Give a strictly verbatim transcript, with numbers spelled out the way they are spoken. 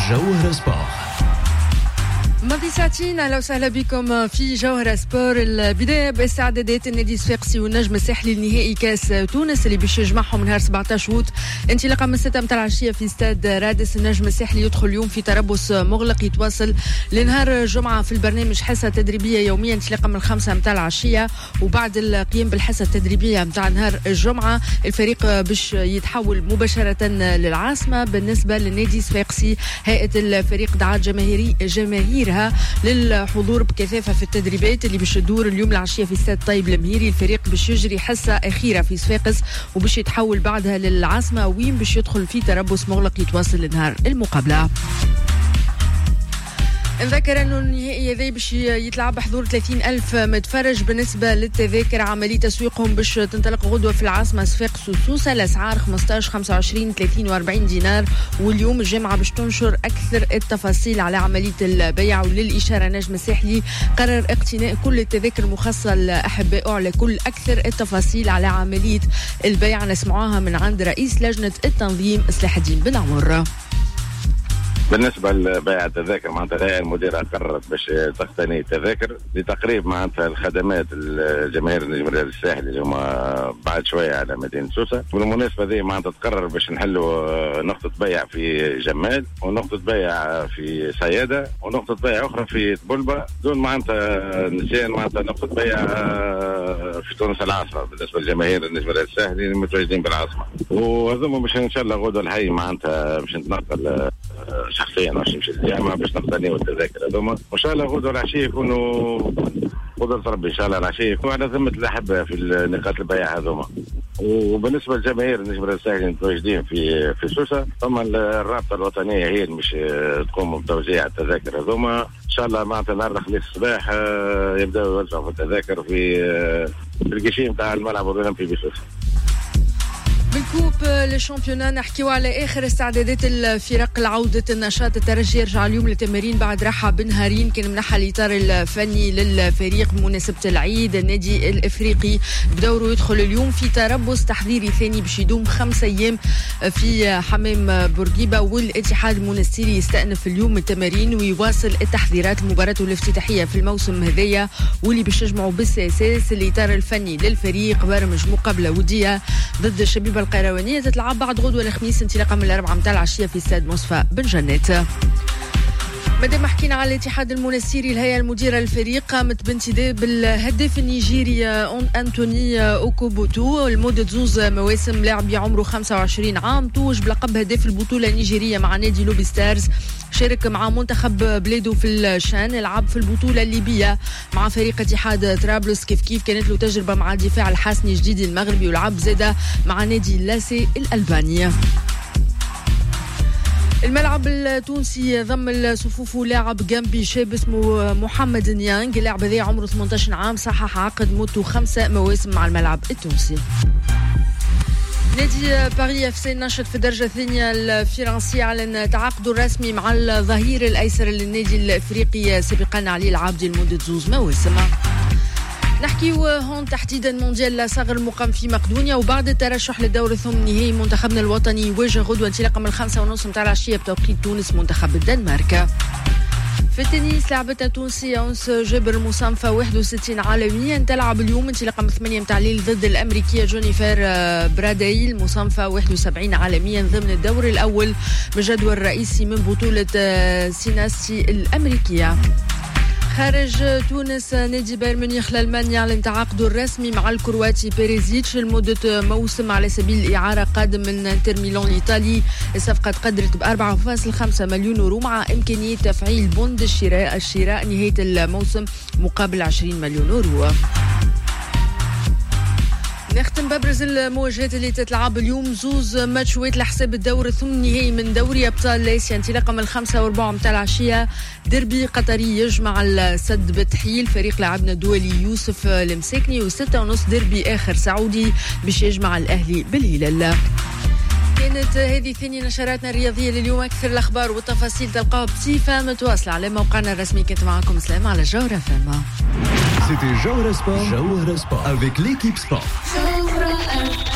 جوهرة سبور. ماضي ساعتين اهلا وسهلا بكم في جوهرة سبور. البدايه باستعدادات النادي الصفاقسي والنجم الساحلي لنهائي كاس تونس اللي باش يجمعهم نهار سبعطاش أوت انطلاقا من ستة متاع العشيه في استاد رادس. النجم الساحلي يدخل اليوم في تربص مغلق يتواصل لنهار الجمعه في البرنامج حصه تدريبيه يوميا انطلاقا من خمسة متاع العشيه، وبعد القيام بالحصه التدريبيه متاع نهار الجمعه الفريق باش يتحول مباشره للعاصمه. بالنسبه للنادي الصفاقسي هيئه الفريق دعات جماهيري جماهير للحضور بكثافه في التدريبات اللي باش تدور اليوم العشيه في استاد طيب المهيري. الفريق باش يجري حصه اخيره في صفاقس وباش يتحول بعدها للعاصمه وين باش يدخل في تربص مغلق يتواصل لنهار المقابله. نذكر انه النهائي هذا باش يتلعب بحضور ثلاثين ألف متفرج. بالنسبه للتذاكر عمليه تسويقهم باش تنطلق غدوه في العاصمه صفاقس وسوسه. الاسعار خمسطاش خمسة وعشرين ثلاثين وأربعين دينار، واليوم الجامعه باش تنشر اكثر التفاصيل على عمليه البيع. وللاشاره نجم الساحلي قرر اقتناء كل التذاكر المخصصه لاحبائه على كل اكثر التفاصيل على عمليه البيع. نسمعوها من عند رئيس لجنه التنظيم صلاح الدين بن عمر. بالنسبه لبيع التذاكر معناتها الهيئه المديره قررت باش تقتني التذاكر لتقريب معناتها الخدمات الجماهير النجم الساحلي اللي هما بعد شويه على مدينه سوسه. بالمناسبه ذي معناتها تقرر باش نحلوا نقطه بيع في جمال ونقطه بيع في سياده ونقطه بيع اخرى في طبلبه دون معناتها نسيان معناتها نقطه بيع في تونس العاصمه بالنسبه للجماهير النجم الساحلي المتواجدين بالعاصمه. وهذوما باش ان شاء الله غدوه الحي معناتها باش نتنقل شخصيا باش نمشي للجامعه باش نقتنيو التذاكر هذوما، وان شاء الله غدوه العشيه يكونوا قدرة ربي ان شاء الله العشيه يكون على ذمه الاحبه في نقاط البيع هذوما. وبالنسبه للجماهير النجم الساحلي المتواجدين في في سوسه ثم الرابطه الوطنيه هي اللي مش تقوم بتوزيع التذاكر هذوما. ان شاء الله معناتها نهار الخميس الصباح يبداوا يوزعوا في التذاكر في في الكيشين نتاع الملعب الاولمبي بسوسه. بالكوب للشامبيونا نحكيو على اخر استعدادات الفرق لعوده النشاط. الترجي يرجع اليوم للتمارين بعد راحه بنهارين كان منحى الاطار الفني للفريق بمناسبه العيد. النادي الافريقي بدوره يدخل اليوم في تربص تحضيري ثاني باش يدوم خمسة ايام في حمام بورقيبه. والاتحاد المنستيري يستأنف اليوم التمارين ويواصل التحضيرات لمباراته الافتتاحيه في الموسم هذايا واللي باش يجمعوا بالاساس الاطار الفني للفريق برمج مقابله وديه ضد الشبيبه القيروانية تتلعب بعد غدوة الخميس انطلاقا من الأربعة متاع العشية في استاد مصفى بن جنات. مادام حكينا على الاتحاد المنستيري الهيئة المديرة للفريق قامت بانتداب الهداف النيجيري أنتوني أوكوبوتو لمدة زوز مواسم. لاعب عمره خمسة وعشرين عام توج بلقب هداف البطولة النيجيرية مع نادي لوبي ستارز. شارك مع منتخب بلادو في الشان، لعب في البطولة الليبية مع فريق اتحاد طرابلس. كيف كيف كانت له تجربة مع الدفاع الحسني الجديد المغربي ولعب زادة مع نادي لاسي الألباني. الملعب التونسي ضم صفوفه لاعب جنبي شاب اسمه محمد نيانج. اللاعب هذا عمره ثمانية عشر عام صحح عقد مدته خمسة مواسم مع الملعب التونسي. نادي باريس اف سي الناشط في الدرجة الثانية الفرنسية اعلن تعاقده الرسمي مع الظهير الأيسر للنادي الأفريقي سابقا علي العابدي لمدة زوز مواسم. نحكيو هون تحديدا مونديال صغر المقام في مقدونيا. وبعد الترشح للدور الثمن نهائي منتخبنا الوطني يواجه غدوة انطلاقا من الخمسة ونص متاع العشية بتوقيت تونس منتخب الدنمارك. في التنس لعبتنا التونسية أنس جابر مصنفة واحد وستين عالميا تلعب اليوم انطلاقا من ثمانية متاع الليل ضد الأمريكية جونيفر برادايل مصنفة واحد وسبعين عالميا ضمن الدور الأول بالجدول الرئيسي من بطولة سيناسي الأمريكية. خارج تونس نادي بايرن ميونخ الألماني أعلن تعاقده الرسمي مع الكرواتي بيريزيتش لمدة موسم على سبيل الإعارة قادم من انتر ميلان الإيطالي. الصفقة تقدرت ب أربعة فاصلة خمسة مليون يورو مع إمكانية تفعيل بوند الشراء الشراء نهاية الموسم مقابل عشرين مليون يورو. نختم بابرز المواجهات اللي تتلعب اليوم. زوز ماتشوات لحساب الدور الثمن نهائي من دوري ابطال اسيا انطلاقا من الخمسة وربع متاع العشيه. ديربي قطري يجمع السد بتحيل فريق لاعبنا الدولي يوسف المساكني. وستة ونص ديربي اخر سعودي باش يجمع الاهلي بالهلال. كانت هذه ثاني نشراتنا الرياضيه لليوم. اكثر الاخبار والتفاصيل تلقاوها بصفه متواصله على موقعنا الرسمي. كنت معكم سلام على جوهرة فما. C'était Jawhara Sport. Jawhara Sport avec l'équipe sport.